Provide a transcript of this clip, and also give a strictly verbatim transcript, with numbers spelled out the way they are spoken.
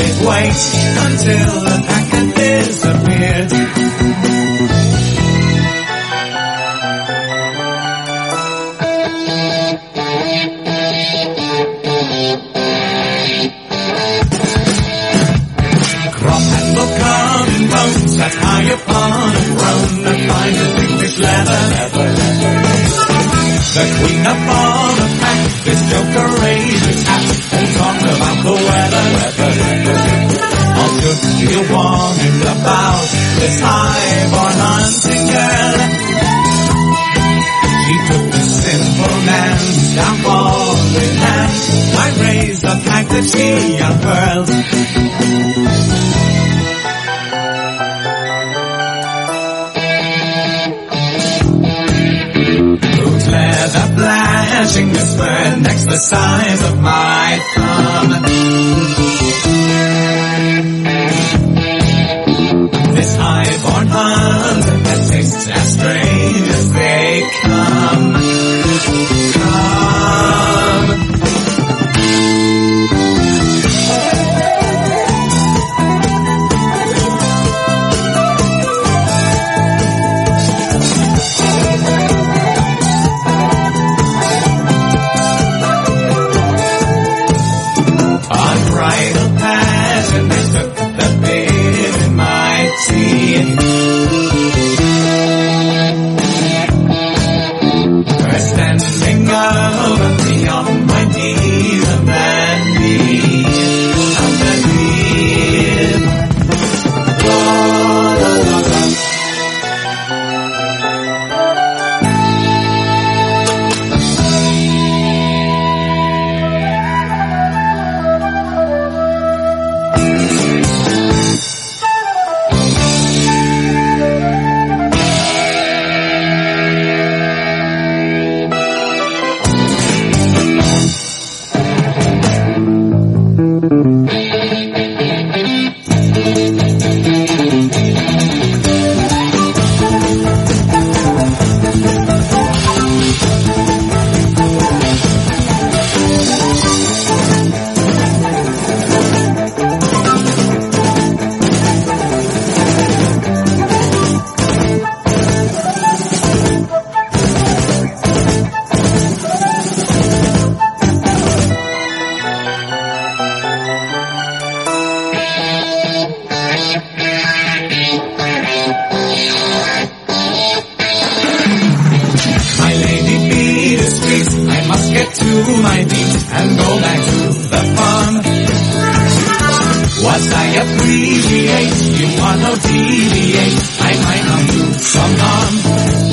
they'd wait until the pack had disappeared. Crop had become in bones, sat high upon a throne, and fine as English leather, leather, leather. The queen upon a pack, this joker raised his hat and talked about the weather, weather, weather. All should feel warned about this high-born hunting girl. She took the simple man's downfall in hand, might raise the pack that she unfurled. Leather flashing the spread next the size of my thumb. This high-born hunter that tastes as strange as they come. Come. Appreciate, you wanna deviate, I might not do some harm.